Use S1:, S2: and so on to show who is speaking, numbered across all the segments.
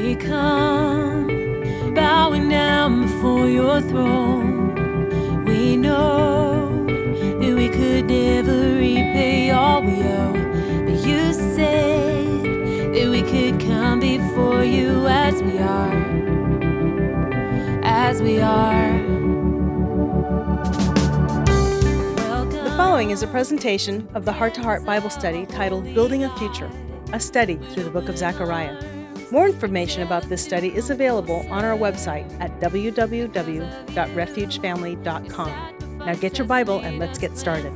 S1: we come, bowing down before your throne. We know that we could never repay all we owe, but you said that we could come before you as we are, as we are.
S2: The following is a presentation of the Heart to Heart Bible study titled Building a Future, a study through the book of Zechariah. More information about this study is available on our website at www.refugefamily.com. Now get your Bible and let's get started.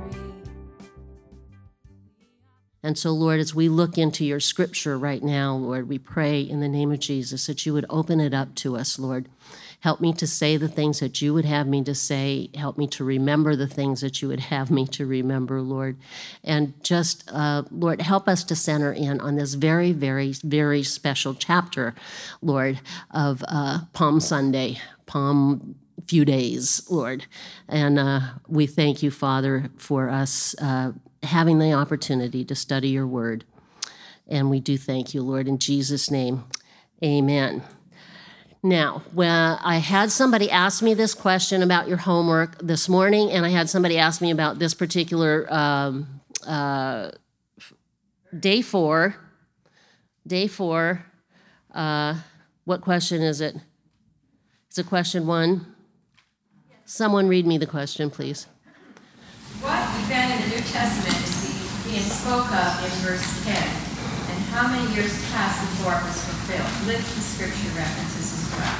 S3: And so, Lord, as we look into your scripture right now, Lord, we pray in the name of Jesus that you would open it up to us, Lord. Help me to say the things that you would have me to say. Help me to remember the things that you would have me to remember, Lord. And just, Lord, help us to center in on this very, very, very special chapter, Lord, of Palm Sunday, Palm few days, Lord. And we thank you, Father, for us having the opportunity to study your word. And we do thank you, Lord, in Jesus' name. Amen. Now, when I had somebody ask me this question about your homework this morning, and I had somebody ask me about this particular day four. What question is it? Is it question one? Someone read me the question, please.
S4: What event in the New Testament is being spoke of in verse 10? And how many years passed before it was fulfilled? List the scripture references as well.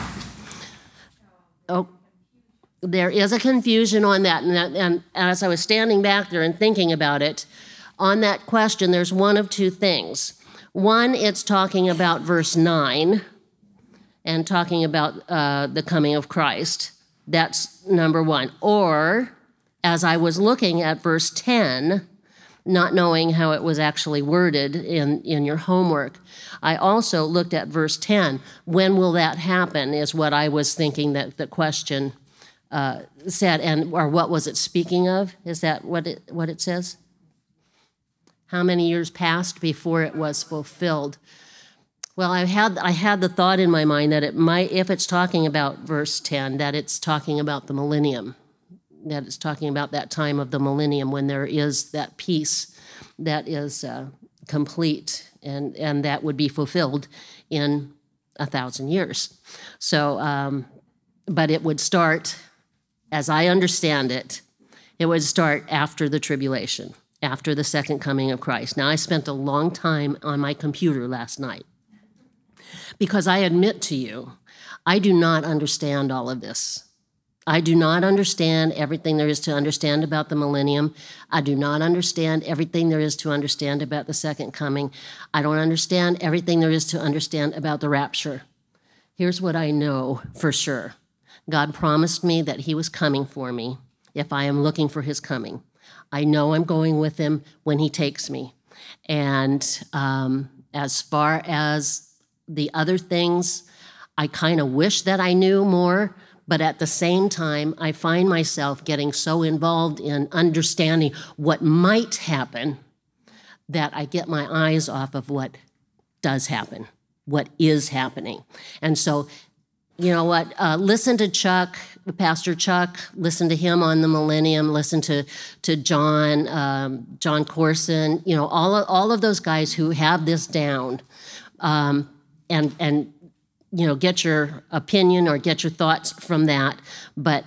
S3: Oh, there is a confusion on that. And as I was standing back there and thinking about it, on that question, there's one of two things. One, it's talking about verse 9 and talking about the coming of Christ. That's number one. Or, as I was looking at verse 10, not knowing how it was actually worded in your homework, I also looked at verse 10. When will that happen is what I was thinking that the question said, or what was it speaking of? Is that what it says? How many years passed before it was fulfilled? Well, I had the thought in my mind that it might, if it's talking about verse 10, that it's talking about the millennium, that it's talking about that time of the millennium when there is that peace that is complete and that would be fulfilled in 1,000 years. So, but it would start, as I understand it, it would start after the tribulation, after the second coming of Christ. Now, I spent a long time on my computer last night because I admit to you, I do not understand all of this. I do not understand everything there is to understand about the millennium. I do not understand everything there is to understand about the second coming. I don't understand everything there is to understand about the rapture. Here's what I know for sure. God promised me that he was coming for me if I am looking for his coming. I know I'm going with him when he takes me. And as far as the other things, I kind of wish that I knew more. But at the same time, I find myself getting so involved in understanding what might happen that I get my eyes off of what does happen, what is happening. And so, you know what, listen to Chuck, Pastor Chuck, listen to him on the millennium, listen to John Corson, you know, all of those guys who have this down, and you know, get your opinion or get your thoughts from that. But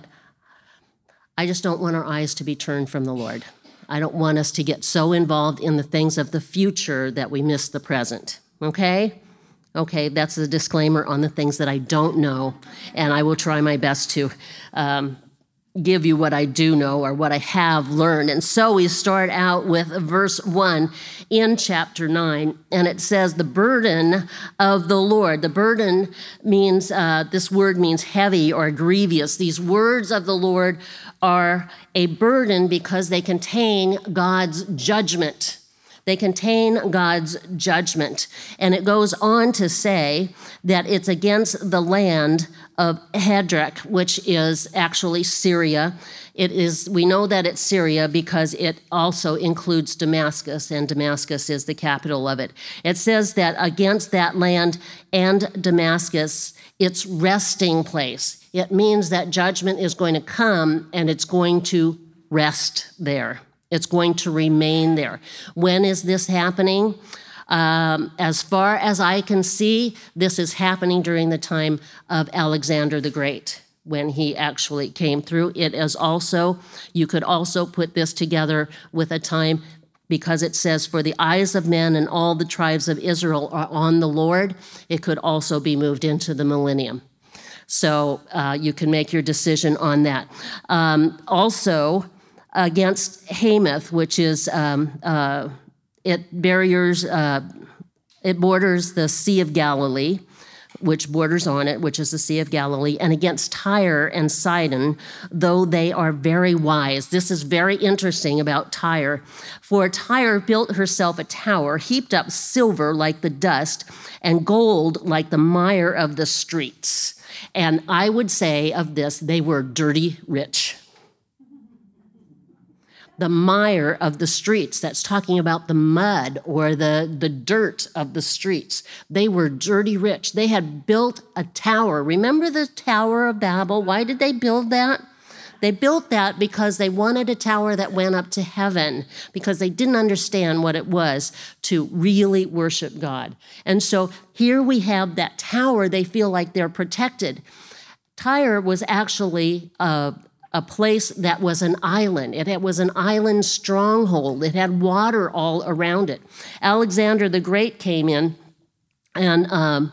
S3: I just don't want our eyes to be turned from the Lord. I don't want us to get so involved in the things of the future that we miss the present, okay? Okay, that's the disclaimer on the things that I don't know, and I will try my best to give you what I do know or what I have learned. And so we start out with verse 1 in chapter 9, and it says, the burden of the Lord. The burden means, this word means heavy or grievous. These words of the Lord are a burden because they contain God's judgment. They contain God's judgment. And it goes on to say that it's against the land of Hadrach, which is actually Syria. We know that it's Syria because it also includes Damascus, and Damascus is the capital of it. It says that against that land and Damascus, its resting place. It means that judgment is going to come and it's going to rest there. It's going to remain there. When is this happening? As far as I can see, this is happening during the time of Alexander the Great, when he actually came through. It is also, you could also put this together with a time, because it says, for the eyes of men and all the tribes of Israel are on the Lord. It could also be moved into the millennium. So you can make your decision on that. Also, against Hamath, which is, it borders the Sea of Galilee, which borders on it, which is the Sea of Galilee, and against Tyre and Sidon, though they are very wise. This is very interesting about Tyre. For Tyre built herself a tower, heaped up silver like the dust, and gold like the mire of the streets. And I would say of this, they were dirty rich. The mire of the streets, that's talking about the mud or the dirt of the streets. They were dirty rich. They had built a tower. Remember the Tower of Babel? Why did they build that? They built that because they wanted a tower that went up to heaven, because they didn't understand what it was to really worship God. And so here we have that tower. They feel like they're protected. Tyre was actually a place that was an island. It was an island stronghold. It had water all around it. Alexander the Great came in, and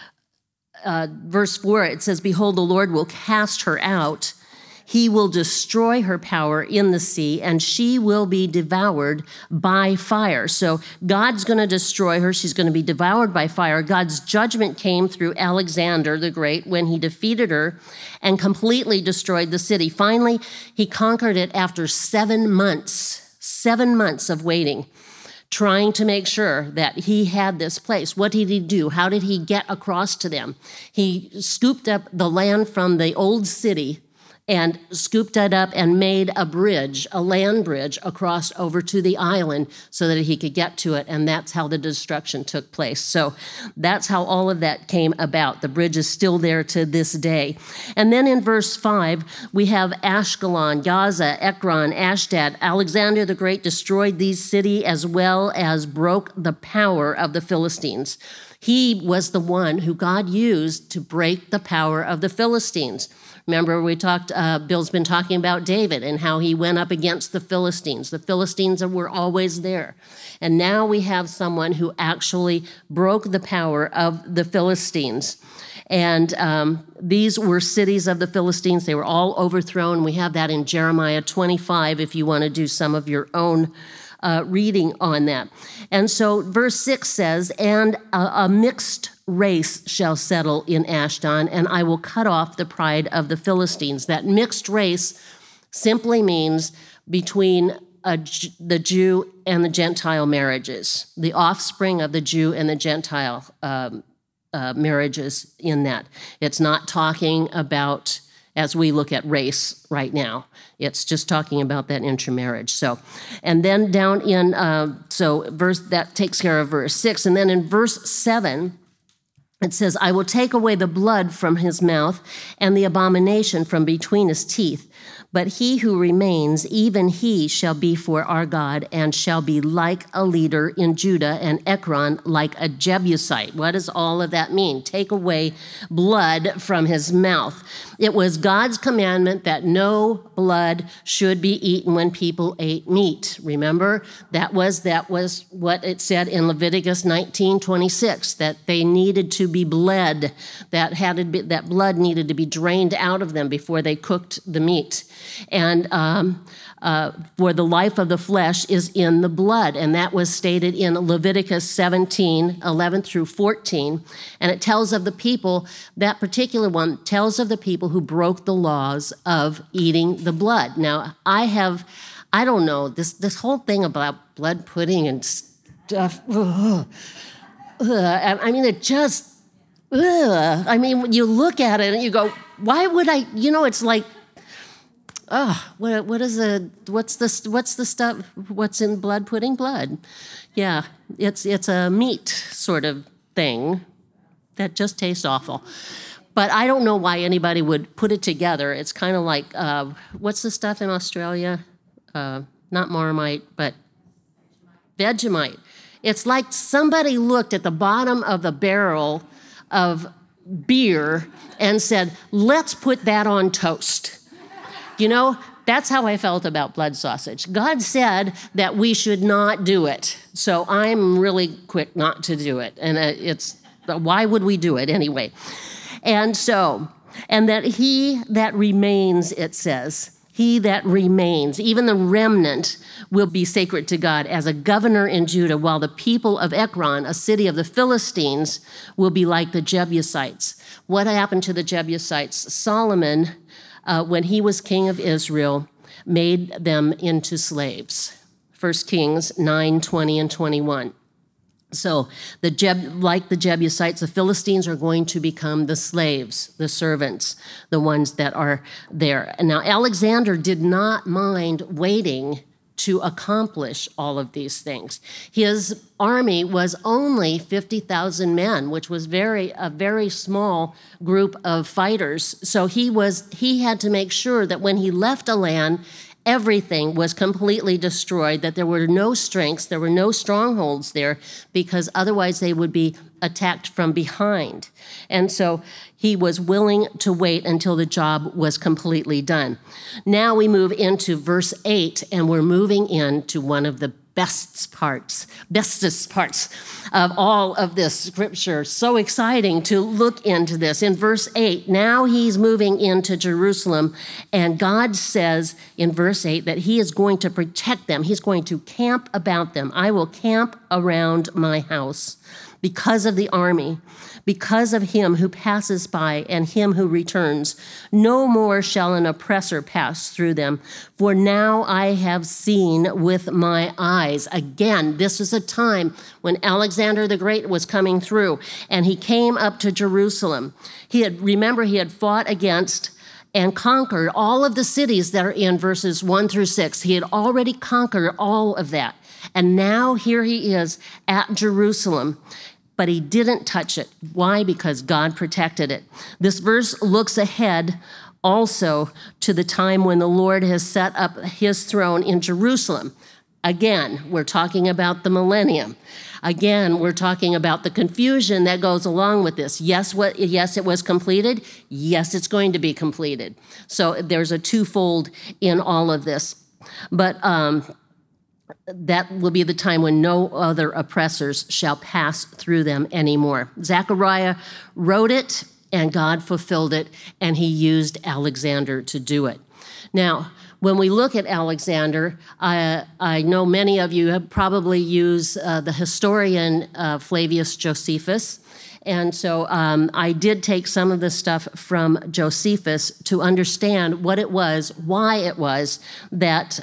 S3: verse 4, it says, behold, the Lord will cast her out. He will destroy her power in the sea, and she will be devoured by fire. So God's going to destroy her. She's going to be devoured by fire. God's judgment came through Alexander the Great when he defeated her and completely destroyed the city. Finally, he conquered it after 7 months of waiting, trying to make sure that he had this place. What did he do? How did he get across to them? He scooped up the land from the old city and scooped it up and made a bridge, a land bridge, across over to the island so that he could get to it, and that's how the destruction took place. So that's how all of that came about. The bridge is still there to this day. And then in verse 5, we have Ashkelon, Gaza, Ekron, Ashdod. Alexander the Great destroyed these cities as well as broke the power of the Philistines. He was the one who God used to break the power of the Philistines. Remember, we talked, Bill's been talking about David and how he went up against the Philistines. The Philistines were always there. And now we have someone who actually broke the power of the Philistines. And these were cities of the Philistines. They were all overthrown. We have that in Jeremiah 25 if you want to do some of your own reading on that. And so verse 6 says, and a mixed race shall settle in Ashdod, and I will cut off the pride of the Philistines. That mixed race simply means between the Jew and the Gentile marriages, the offspring of the Jew and the Gentile marriages in that. It's not talking about, as we look at race right now, it's just talking about that intermarriage. So, and then down in, verse, that takes care of verse 6. And then in verse 7, it says, I will take away the blood from his mouth and the abomination from between his teeth. But he who remains, even he shall be for our God and shall be like a leader in Judah, and Ekron like a Jebusite. What does all of that mean? Take away blood from his mouth. It was God's commandment that no blood should be eaten when people ate meat. Remember, that was what it said in Leviticus 19:26, that they needed to be bled, that blood needed to be drained out of them before they cooked the meat. And for the life of the flesh is in the blood. And that was stated in Leviticus 17:11 through 14. And it tells of the people, that particular one tells of the people who broke the laws of eating the blood. Now, I don't know, this whole thing about blood pudding and I mean, it just, I mean, when you look at it and you go, why would I, it's like, what's the stuff, what's in blood pudding? Blood. Yeah, it's a meat sort of thing that just tastes awful. But I don't know why anybody would put it together. It's kind of like, what's the stuff in Australia? Not Marmite, but Vegemite. It's like somebody looked at the bottom of the barrel of beer and said, let's put that on toast. That's how I felt about blood sausage. God said that we should not do it. So I'm really quick not to do it. And why would we do it anyway? And that he that remains, it says, he that remains, even the remnant, will be sacred to God as a governor in Judah, while the people of Ekron, a city of the Philistines, will be like the Jebusites. What happened to the Jebusites? Solomon, when he was king of Israel, made them into slaves. 1 Kings 9, 20 and 21. So, like the Jebusites, the Philistines are going to become the slaves, the servants, the ones that are there. And now, Alexander did not mind waiting to accomplish all of these things. His army was only 50,000 men, which was a very small group of fighters. So he had to make sure that when he left a land, everything was completely destroyed, that there were no strengths, there were no strongholds there, because otherwise they would be attacked from behind. And so he was willing to wait until the job was completely done. Now we move into verse 8, and we're moving into one of the bestest parts of all of this scripture. So exciting to look into this. In verse 8, now he's moving into Jerusalem, and God says in verse 8 that he is going to protect them. He's going to camp about them. I will camp around my house because of the army, because of him who passes by and him who returns. No more shall an oppressor pass through them, for now I have seen with my eyes. Again, this is a time when Alexander the Great was coming through, and he came up to Jerusalem. He had fought against and conquered all of the cities that are in verses 1 through 6. He had already conquered all of that. And now here he is at Jerusalem, but he didn't touch it. Why? Because God protected it. This verse looks ahead also to the time when the Lord has set up his throne in Jerusalem. Again, we're talking about the millennium. Again, we're talking about the confusion that goes along with this. Yes, it was completed. Yes, it's going to be completed. So there's a twofold in all of this. But that will be the time when no other oppressors shall pass through them anymore. Zechariah wrote it, and God fulfilled it, and he used Alexander to do it. Now, when we look at Alexander, I know many of you have probably used the historian Flavius Josephus. And so I did take some of the stuff from Josephus to understand what it was, why it was that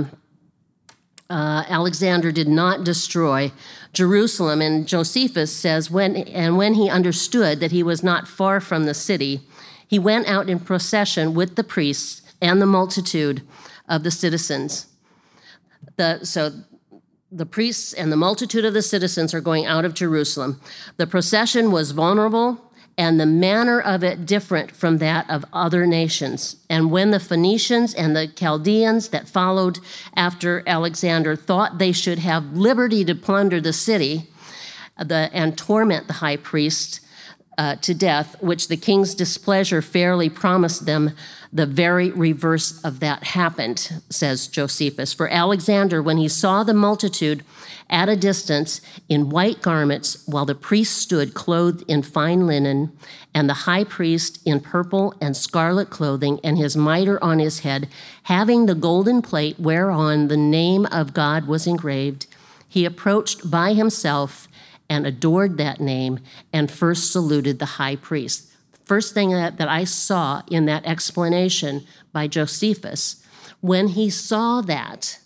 S3: Alexander did not destroy Jerusalem. And Josephus says, when he understood that he was not far from the city, he went out in procession with the priests and the multitude of the citizens. So the priests and the multitude of the citizens are going out of Jerusalem. The procession was vulnerable, and the manner of it different from that of other nations. And when the Phoenicians and the Chaldeans that followed after Alexander thought they should have liberty to plunder the city and torment the high priest to death, which the king's displeasure fairly promised them, the very reverse of that happened, says Josephus. For Alexander, when he saw the multitude at a distance in white garments, while the priest stood clothed in fine linen, and the high priest in purple and scarlet clothing, and his mitre on his head, having the golden plate whereon the name of God was engraved, he approached by himself and adored that name, and first saluted the high priest. First thing that I saw in that explanation by Josephus, when he saw that,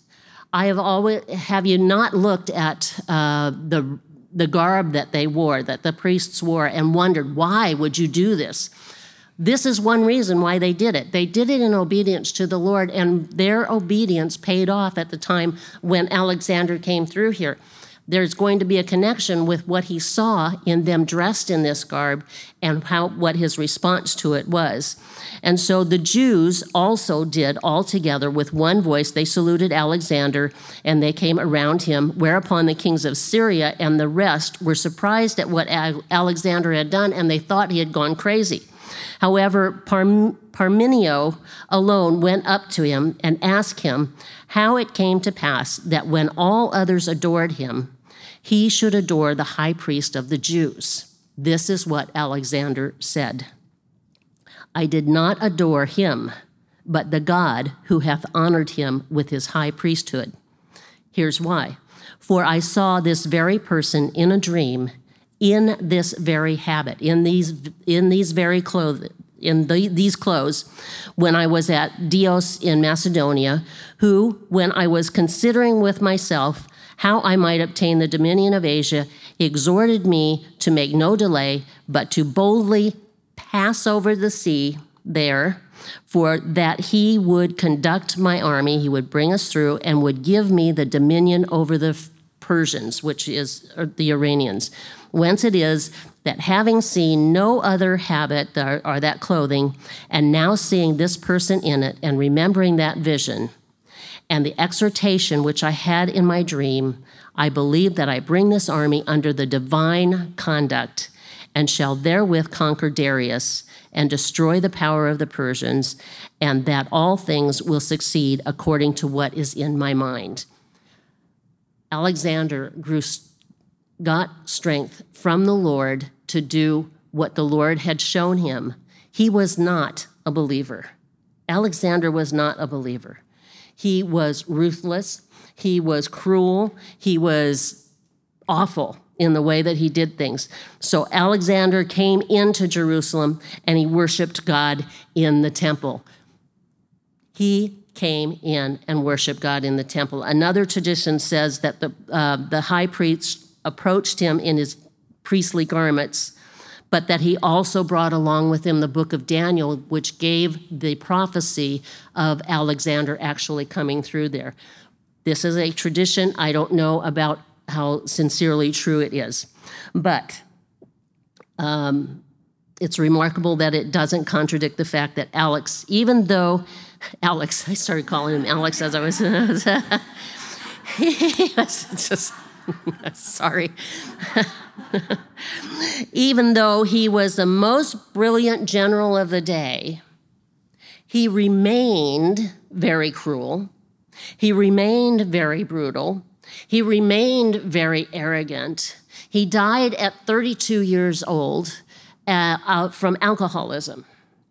S3: Have you not looked at the garb that they wore, that the priests wore, and wondered, why would you do this? This is one reason why they did it. They did it in obedience to the Lord, and their obedience paid off at the time when Alexander came through here. There's going to be a connection with what he saw in them dressed in this garb and what his response to it was. And so the Jews also did all together with one voice. They saluted Alexander, and they came around him, whereupon the kings of Syria and the rest were surprised at what Alexander had done, and they thought he had gone crazy. However, Parmenio alone went up to him and asked him how it came to pass that when all others adored him, he should adore the high priest of the Jews. This is what Alexander said. I did not adore him, but the God who hath honored him with his high priesthood. Here's why. For I saw this very person in a dream, in this very habit, in these very clothes, these clothes, when I was at Dios in Macedonia, who, when I was considering with myself how I might obtain the dominion of Asia, exhorted me to make no delay, but to boldly pass over the sea there, for that he would conduct my army, he would bring us through, and would give me the dominion over the Persians, which is the Iranians. Whence it is that having seen no other habit or that clothing, and now seeing this person in it, and remembering that vision, and the exhortation which I had in my dream, I believe that I bring this army under the divine conduct, and shall therewith conquer Darius, and destroy the power of the Persians, and that all things will succeed according to what is in my mind. Alexander got strength from the Lord to do what the Lord had shown him. He was not a believer. Alexander was not a believer. He was ruthless. He was cruel. He was awful in the way that he did things. So Alexander came into Jerusalem and he worshiped God in the temple. He came in and worshiped God in the temple. Another tradition says that the high priest approached him in his priestly garments, but that he also brought along with him the book of Daniel, which gave the prophecy of Alexander actually coming through there. This is a tradition. I don't know about how sincerely true it is, but it's remarkable that it doesn't contradict the fact that Alex, even though Alex, I started calling him Alex as I was, just, sorry. Even though he was the most brilliant general of the day, he remained very cruel. He remained very brutal. He remained very arrogant. He died at 32 years old from alcoholism.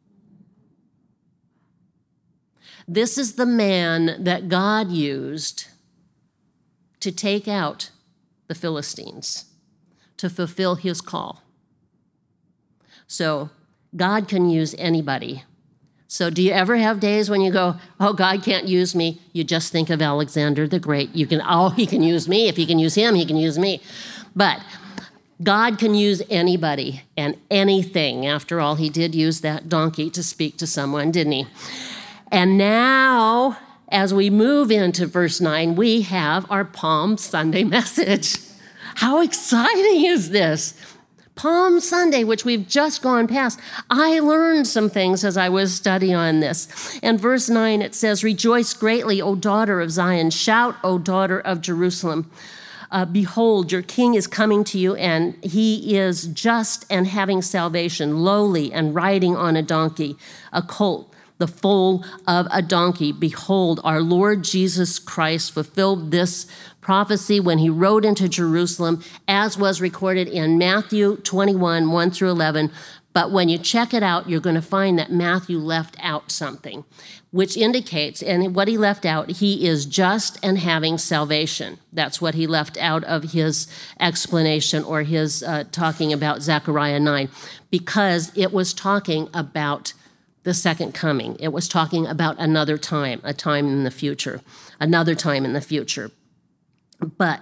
S3: This is the man that God used to take out the Philistines, to fulfill his call. So God can use anybody. So do you ever have days when you go, oh, God can't use me? You just think of Alexander the Great. He can use me. If he can use him, he can use me. But God can use anybody and anything. After all, he did use that donkey to speak to someone, didn't he? And now, as we move into verse 9, we have our Palm Sunday message. How exciting is this? Palm Sunday, which we've just gone past. I learned some things as I was studying on this. In verse 9, it says, "Rejoice greatly, O daughter of Zion. Shout, O daughter of Jerusalem. Behold, your king is coming to you, and he is just and having salvation, lowly and riding on a donkey, a colt, the foal of a donkey. Behold, our Lord Jesus Christ fulfilled this prophecy when he rode into Jerusalem, as was recorded in Matthew 21, 1 through 11. But when you check it out, you're going to find that Matthew left out something, which indicates, and what he left out, he is just and having salvation. That's what he left out of his explanation or his talking about Zechariah 9, because it was talking about the second coming. It was talking about another time, a time in the future, another time in the future. But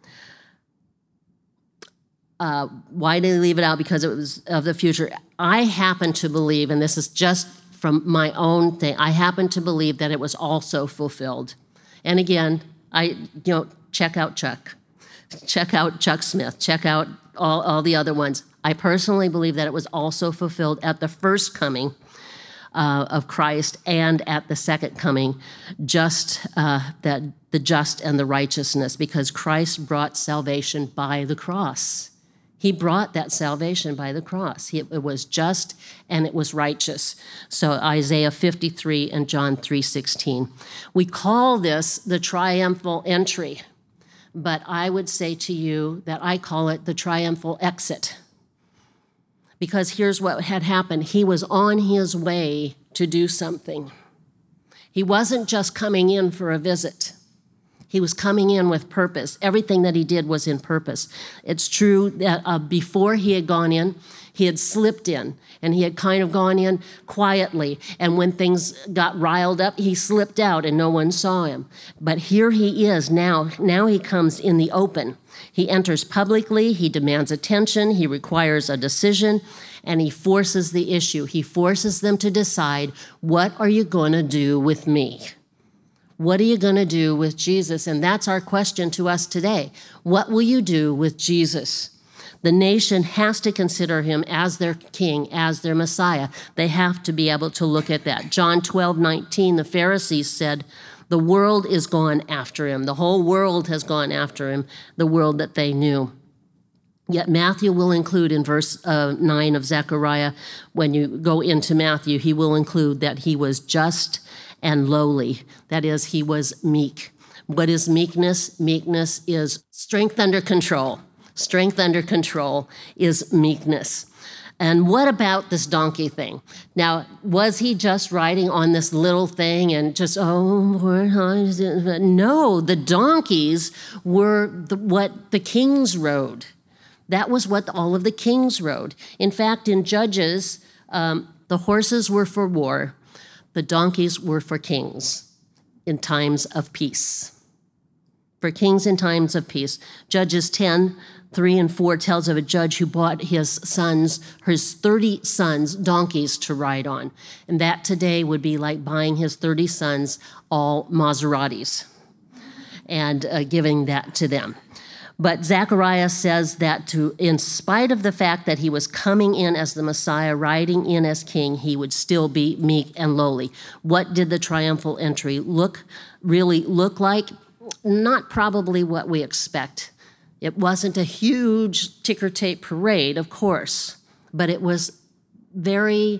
S3: why did they leave it out? Because it was of the future. I happen to believe, and this is just from my own thing, I happen to believe that it was also fulfilled. And again, check out Chuck. Check out Chuck Smith. Check out all the other ones. I personally believe that it was also fulfilled at the first coming of Christ and at the second coming, that the just and the righteousness, because Christ brought salvation by the cross. He brought that salvation by the cross. It was just and it was righteous. So Isaiah 53 and John 3:16. We call this the triumphal entry, but I would say to you that I call it the triumphal exit. Because here's what had happened. He was on his way to do something. He wasn't just coming in for a visit. He was coming in with purpose. Everything that he did was in purpose. It's true that before he had gone in, he had slipped in, and he had kind of gone in quietly. And when things got riled up, he slipped out and no one saw him. But here he is now. Now he comes in the open. He enters publicly, he demands attention, he requires a decision, and he forces the issue. He forces them to decide, what are you going to do with me? What are you going to do with Jesus? And that's our question to us today. What will you do with Jesus? The nation has to consider him as their king, as their Messiah. They have to be able to look at that. John 12:19, the Pharisees said, the world is gone after him. The whole world has gone after him, the world that they knew. Yet Matthew will include in verse 9 of Zechariah, when you go into Matthew, he will include that he was just and lowly. That is, he was meek. What is meekness? Meekness is strength under control. Strength under control is meekness. And what about this donkey thing? Now, was he just riding on this little thing and just, no, the donkeys were what the kings rode. That was what all of the kings rode. In fact, in Judges, the horses were for war. The donkeys were for kings in times of peace. For kings in times of peace. Judges 10:3 and 4 tells of a judge who bought his 30 sons, donkeys to ride on. And that today would be like buying his 30 sons all Maseratis and giving that to them. But Zechariah says that in spite of the fact that he was coming in as the Messiah, riding in as king, he would still be meek and lowly. What did the triumphal entry really look like? Not probably what we expect. It wasn't a huge ticker tape parade, of course, but it was very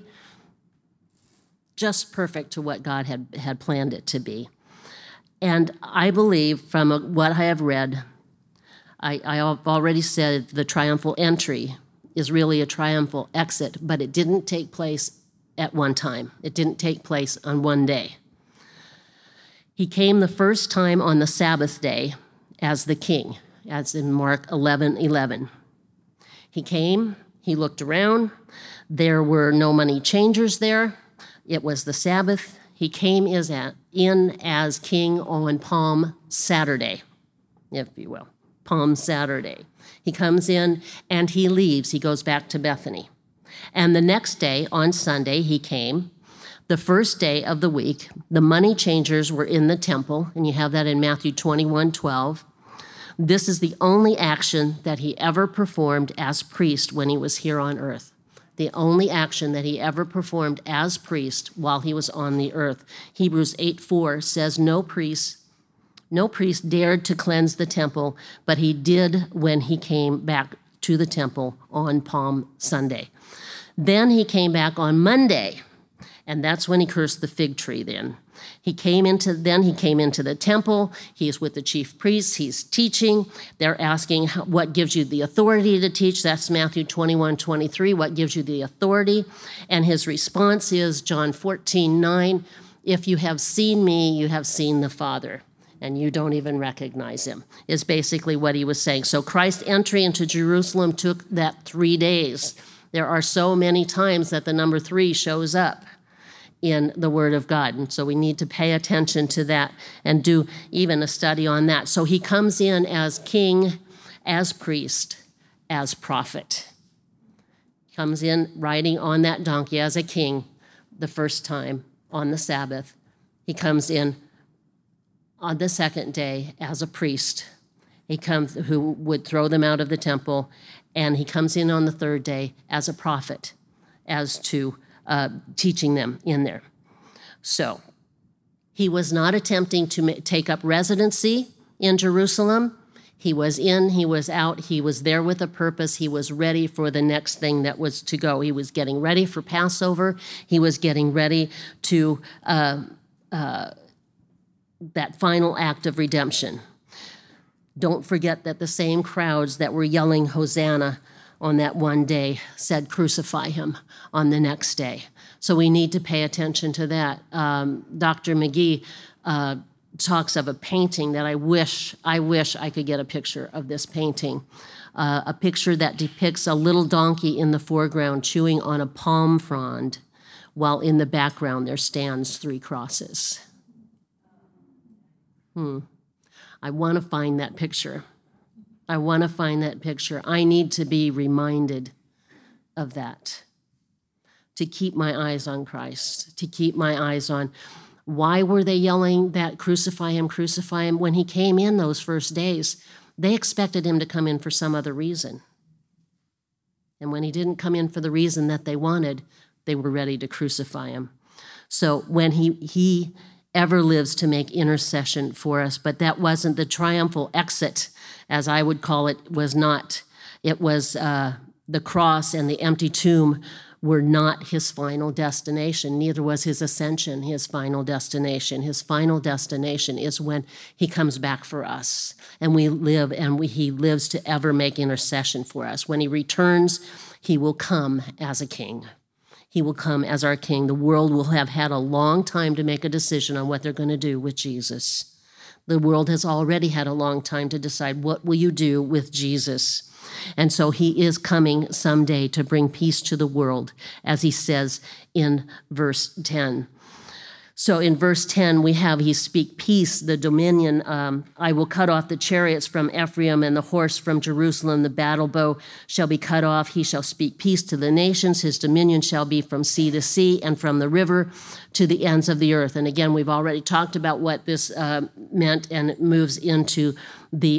S3: just perfect to what God had planned it to be. And I believe from what I have read, I have already said the triumphal entry is really a triumphal exit, but it didn't take place at one time. It didn't take place on one day. He came the first time on the Sabbath day as the king, as in Mark 11:11. He came, he looked around. There were no money changers there. It was the Sabbath. He came in as king on Palm Saturday, if you will. Palm Saturday. He comes in and he leaves. He goes back to Bethany. And the next day, on Sunday, he came. The first day of the week, the money changers were in the temple, and you have that in Matthew 21:12. This is the only action that he ever performed as priest when he was here on earth. The only action that he ever performed as priest while he was on the earth. Hebrews 8:4 says, no priest dared to cleanse the temple, but he did when he came back to the temple on Palm Sunday. Then he came back on Monday, and that's when he cursed the fig tree then. He came into the temple. He's with the chief priests. He's teaching. They're asking, what gives you the authority to teach? That's Matthew 21:23. What gives you the authority? And his response is John 14:9. If you have seen me, you have seen the Father, and you don't even recognize him, is basically what he was saying. So Christ's entry into Jerusalem took that 3 days. There are so many times that the number 3 shows up. in the Word of God. And so we need to pay attention to that and do even a study on that. So he comes in as king, as priest, as prophet. Comes in riding on that donkey as a king the first time on the Sabbath. He comes in on the second day as a priest. He comes who would throw them out of the temple, and he comes in on the third day as a prophet, as to teaching them in there. So he was not attempting to take up residency in Jerusalem. He was in, he was out, he was there with a purpose. He was ready for the next thing that was to go. He was getting ready for Passover. He was getting ready to that final act of redemption. Don't forget that the same crowds that were yelling Hosanna on that one day said crucify him on the next day. So we need to pay attention to that. Dr. McGee talks of a painting that I wish I could get a picture of this painting. A picture that depicts a little donkey in the foreground chewing on a palm frond, while in the background there stands 3 crosses. I want to find that picture. I need to be reminded of that, to keep my eyes on Christ, to keep my eyes on why were they yelling that crucify him, crucify him? When he came in those first days, they expected him to come in for some other reason. And when he didn't come in for the reason that they wanted, they were ready to crucify him. So when he ever lives to make intercession for us, but that wasn't the triumphal exit, as I would call it, was not. It was the cross and the empty tomb were not his final destination. Neither was his ascension his final destination. His final destination is when he comes back for us, and we live, and he lives to ever make intercession for us. When he returns, he will come as a king. He will come as our king. The world will have had a long time to make a decision on what they're going to do with Jesus. The world has already had a long time to decide, what will you do with Jesus? And so he is coming someday to bring peace to the world, as he says in verse 10. So in verse 10, we have, he speak peace, the dominion. I will cut off the chariots from Ephraim and the horse from Jerusalem. The battle bow shall be cut off. He shall speak peace to the nations. His dominion shall be from sea to sea and from the river to the ends of the earth. And again, we've already talked about what this meant, and it moves into the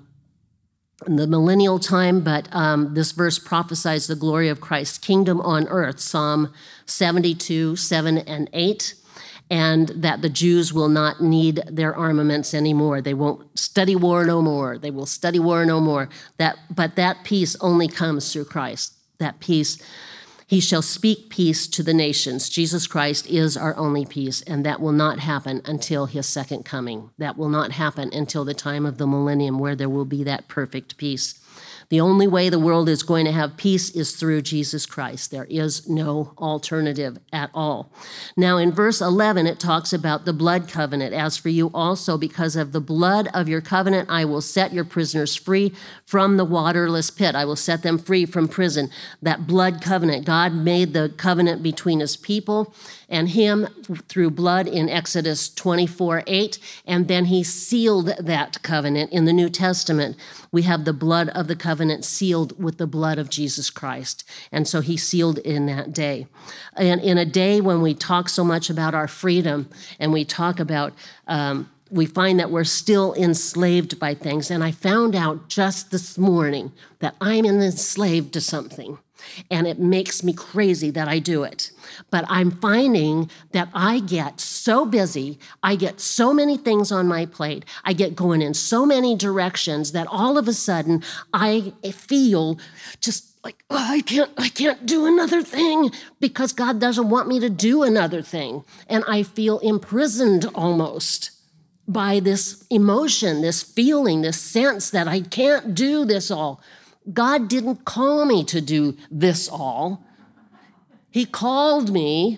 S3: millennial time, but this verse prophesies the glory of Christ's kingdom on earth, Psalm 72, 7 and 8, and that the Jews will not need their armaments anymore. They won't study war no more. They will study war no more. But that peace only comes through Christ. That peace, he shall speak peace to the nations. Jesus Christ is our only peace, and that will not happen until his second coming. That will not happen until the time of the millennium, where there will be that perfect peace. The only way the world is going to have peace is through Jesus Christ. There is no alternative at all. Now, in verse 11, it talks about the blood covenant. As for you also, because of the blood of your covenant, I will set your prisoners free from the waterless pit. I will set them free from prison. That blood covenant, God made the covenant between his people and him through blood in Exodus 24:8, and then he sealed that covenant in the New Testament. We have the blood of the covenant sealed with the blood of Jesus Christ, and so he sealed in that day. And in a day when we talk so much about our freedom, and we talk about we find that we're still enslaved by things, and I found out just this morning that I'm enslaved to something. And it makes me crazy that I do it. But I'm finding that I get so busy, I get so many things on my plate, I get going in so many directions that all of a sudden I feel just like, oh, I can't do another thing because God doesn't want me to do another thing. And I feel imprisoned almost by this emotion, this feeling, this sense that I can't do this all. God didn't call me to do this all. He called me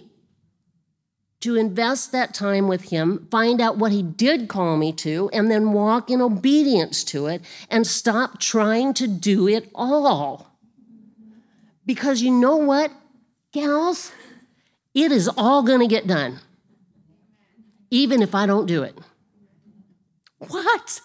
S3: to invest that time with him, find out what he did call me to, and then walk in obedience to it and stop trying to do it all. Because you know what, gals? It is all going to get done, even if I don't do it. What?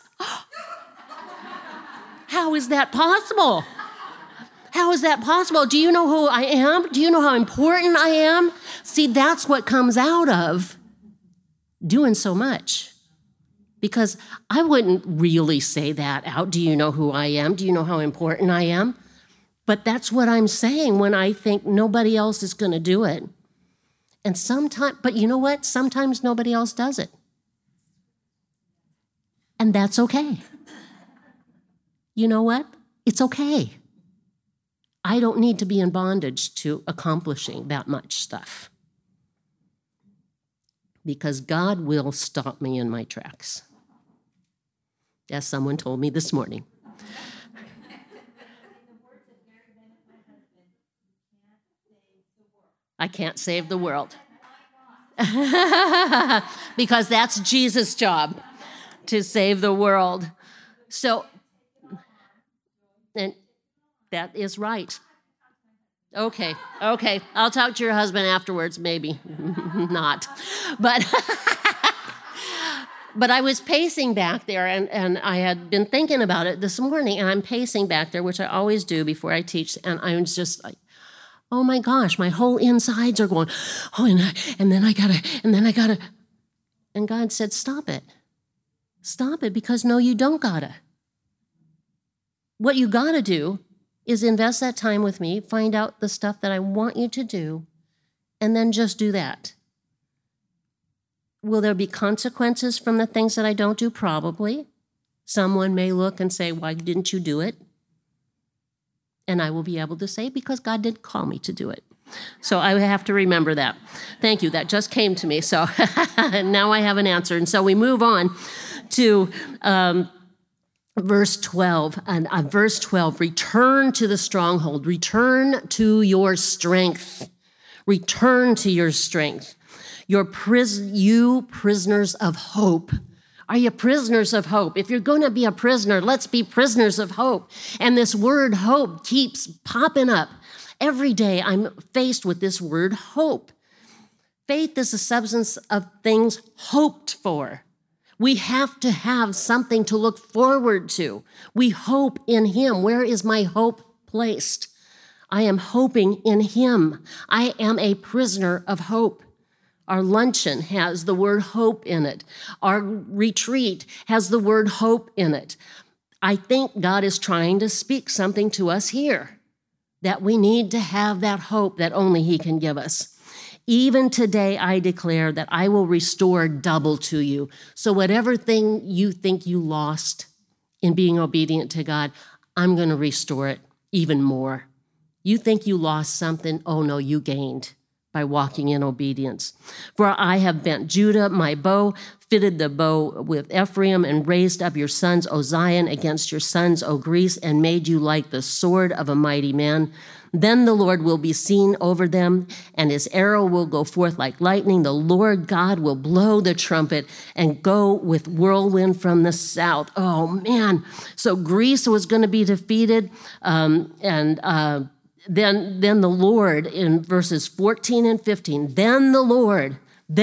S3: How is that possible? How is that possible? Do you know who I am? Do you know how important I am? See, that's what comes out of doing so much. Because I wouldn't really say that out. Do you know who I am? Do you know how important I am? But that's what I'm saying when I think nobody else is going to do it. And but you know what? Sometimes nobody else does it. And that's okay. You know what? It's okay. I don't need to be in bondage to accomplishing that much stuff. Because God will stop me in my tracks. As someone told me this morning. I can't save the world. Because that's Jesus' job, to save the world. So, and that is right. Okay. I'll talk to your husband afterwards, maybe. Not. But I was pacing back there, and I had been thinking about it this morning, and I'm pacing back there, which I always do before I teach, and I was just like, oh my gosh, my whole insides are going, oh, and then I gotta. And God said, stop it. Stop it, because no, you don't gotta. What you gotta do is invest that time with me, find out the stuff that I want you to do, and then just do that. Will there be consequences from the things that I don't do? Probably. Someone may look and say, why didn't you do it? And I will be able to say, because God didn't call me to do it. So I have to remember that. Thank you. That just came to me. So now I have an answer. And so we move on to verse 12. And verse 12, return to the stronghold. Return to your strength. Return to your strength. You prisoners of hope. Are you prisoners of hope? If you're going to be a prisoner, let's be prisoners of hope. And this word hope keeps popping up. Every day I'm faced with this word hope. Faith is the substance of things hoped for. We have to have something to look forward to. We hope in Him. Where is my hope placed? I am hoping in Him. I am a prisoner of hope. Our luncheon has the word hope in it. Our retreat has the word hope in it. I think God is trying to speak something to us here, that we need to have that hope that only He can give us. Even today, I declare that I will restore double to you. So whatever thing you think you lost in being obedient to God, I'm going to restore it even more. You think you lost something? Oh no, you gained by walking in obedience. For I have bent Judah, my bow, fitted the bow with Ephraim, and raised up your sons, O Zion, against your sons, O Greece, and made you like the sword of a mighty man. Then the Lord will be seen over them, and His arrow will go forth like lightning. The Lord God will blow the trumpet and go with whirlwind from the south. Oh, man. So Greece was going to be defeated, Then the Lord, in verses 14 and 15, then the Lord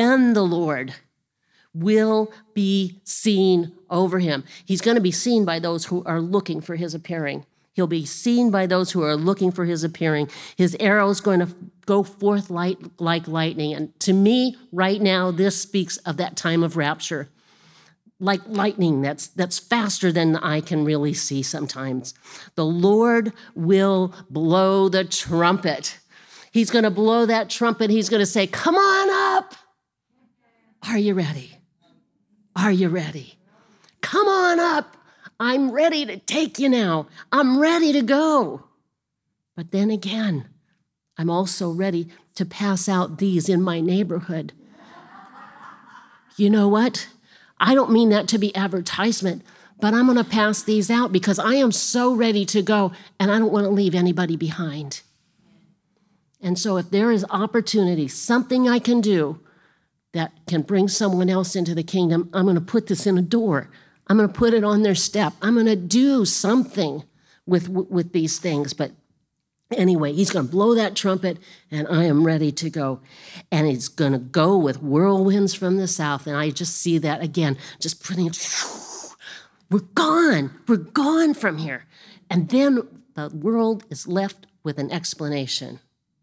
S3: will be seen over him. He's going to be seen by those who are looking for His appearing. He'll be seen by those who are looking for His appearing. His arrow is going to go forth like lightning. And to me, right now, this speaks of that time of rapture. Like lightning, that's faster than I can really see sometimes. The Lord will blow the trumpet. He's going to blow that trumpet. He's going to say, come on up. Are you ready? Are you ready? Come on up. I'm ready to take you now. I'm ready to go. But then again, I'm also ready to pass out these in my neighborhood. You know what? I don't mean that to be advertisement, but I'm going to pass these out because I am so ready to go, and I don't want to leave anybody behind. And so if there is opportunity, something I can do that can bring someone else into the kingdom, I'm going to put this in a door. I'm going to put it on their step. I'm going to do something with these things. But Anyway, he's going to blow that trumpet, and I am ready to go. And he's going to go with whirlwinds from the south. And I just see that again, just putting it, we're gone. We're gone from here. And then the world is left with an explanation.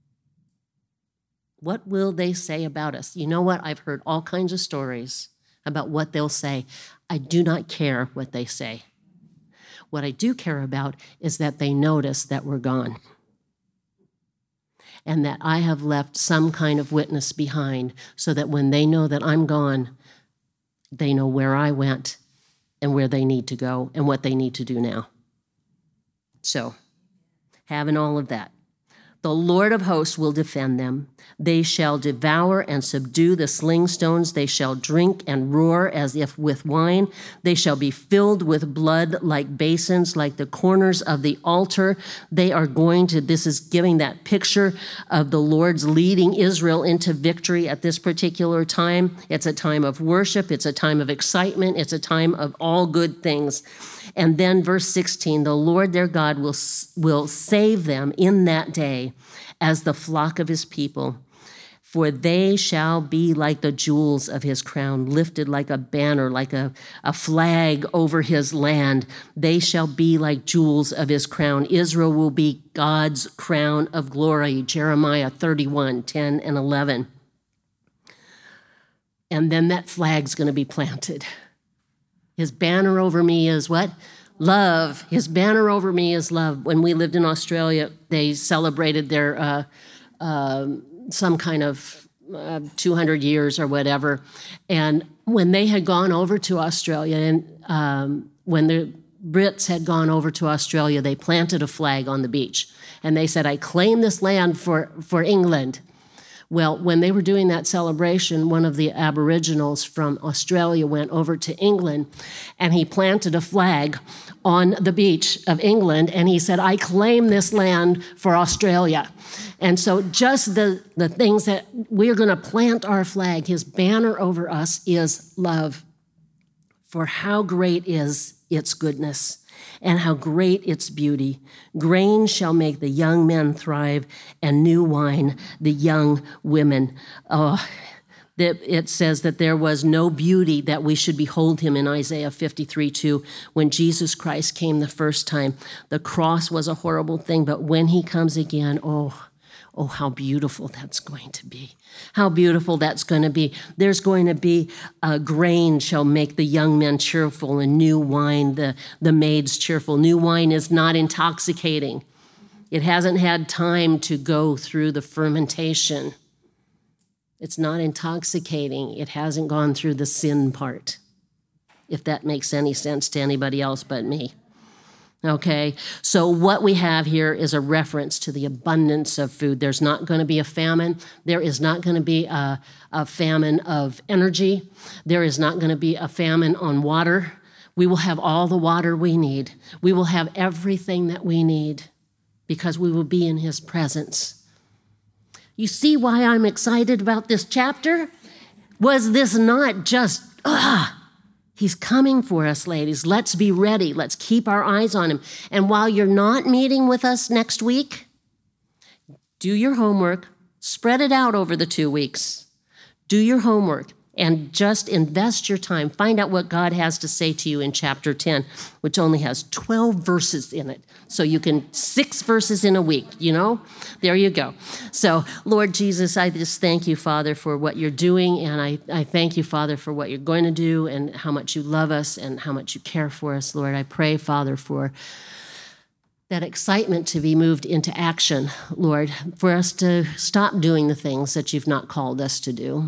S3: What will they say about us? You know what? I've heard all kinds of stories about what they'll say. I do not care what they say. What I do care about is that they notice that we're gone, and that I have left some kind of witness behind, so that when they know that I'm gone, they know where I went and where they need to go and what they need to do now. So, having all of that, the Lord of hosts will defend them. They shall devour and subdue the sling stones. They shall drink and roar as if with wine. They shall be filled with blood like basins, like the corners of the altar. They are going to, this is giving that picture of the Lord's leading Israel into victory at this particular time. It's a time of worship. It's a time of excitement. It's a time of all good things. And then verse 16, the Lord their God will save them in that day as the flock of his people. For they shall be like the jewels of his crown, lifted like a banner, like a flag over his land. They shall be like jewels of his crown. Israel will be God's crown of glory. Jeremiah 31, 10 and 11. And then that flag's going to be planted. His banner over me is what? Love. His banner over me is love. When we lived in Australia, they celebrated their some kind of 200 years or whatever. And when they had gone over to Australia, and when the Brits had gone over to Australia, they planted a flag on the beach. And they said, I claim this land for England. Well, when they were doing that celebration, one of the Aboriginals from Australia went over to England, and he planted a flag on the beach of England, and he said, I claim this land for Australia. And so just the things that we're going to plant our flag, his banner over us is love. For how great is its goodness, and how great its beauty. Grain shall make the young men thrive, and new wine the young women. Oh, it says that there was no beauty that we should behold him in Isaiah 53:2. When Jesus Christ came the first time, the cross was a horrible thing, but when he comes again, oh, how beautiful that's going to be. How beautiful that's going to be. There's going to be grain shall make the young men cheerful, and new wine the maids cheerful. New wine is not intoxicating. It hasn't had time to go through the fermentation. It's not intoxicating. It hasn't gone through the sin part, if that makes any sense to anybody else but me. Okay, so what we have here is a reference to the abundance of food. There's not going to be a famine. There is not going to be a famine of energy. There is not going to be a famine on water. We will have all the water we need. We will have everything that we need because we will be in his presence. You see why I'm excited about this chapter? Was this not just, he's coming for us, ladies. Let's be ready. Let's keep our eyes on him. And while you're not meeting with us next week, do your homework. Spread it out over the 2 weeks. Do your homework and just invest your time. Find out what God has to say to you in chapter 10, which only has 12 verses in it. So you can 6 verses in a week, There you go. So, Lord Jesus, I just thank you, Father, for what you're doing. And I thank you, Father, for what you're going to do and how much you love us and how much you care for us. Lord, I pray, Father, for that excitement to be moved into action, Lord, for us to stop doing the things that you've not called us to do.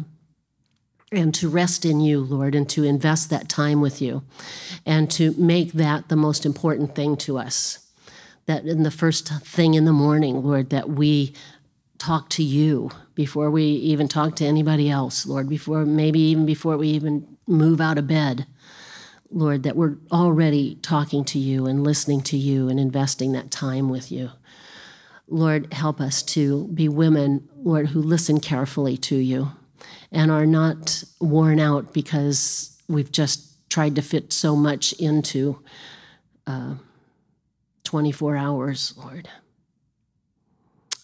S3: And to rest in you, Lord, and to invest that time with you, and to make that the most important thing to us. That in the first thing in the morning, Lord, that we talk to you before we even talk to anybody else, Lord, before we even move out of bed, Lord, that we're already talking to you and listening to you and investing that time with you. Lord, help us to be women, Lord, who listen carefully to you and are not worn out because we've just tried to fit so much into 24 hours, Lord.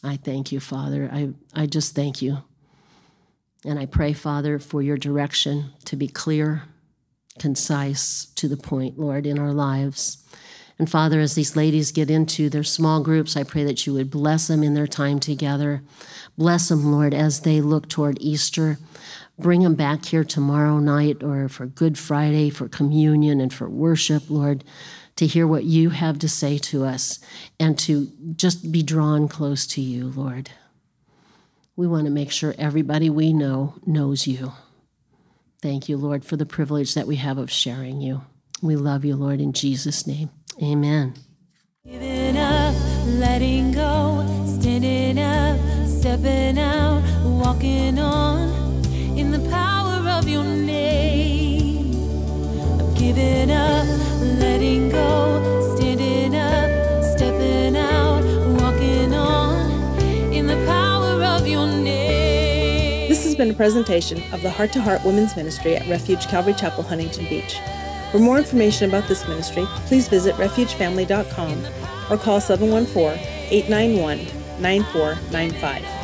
S3: I thank you, Father. I just thank you. And I pray, Father, for your direction to be clear, concise, to the point, Lord, in our lives. And Father, as these ladies get into their small groups, I pray that you would bless them in their time together. Bless them, Lord, as they look toward Easter. Bring them back here tomorrow night or for Good Friday, for communion and for worship, Lord, to hear what you have to say to us and to just be drawn close to you, Lord. We want to make sure everybody we know knows you. Thank you, Lord, for the privilege that we have of sharing you. We love you, Lord, in Jesus' name. Amen.
S1: Giving up, letting go, standing up, stepping out, walking on in the power of your name. I'm giving up, letting go, standing up, stepping out, walking on in the power of your name.
S2: This has been a presentation of the Heart to Heart Women's Ministry at Refuge Calvary Chapel, Huntington Beach. For more information about this ministry, please visit refugefamily.com or call 714-891-9495.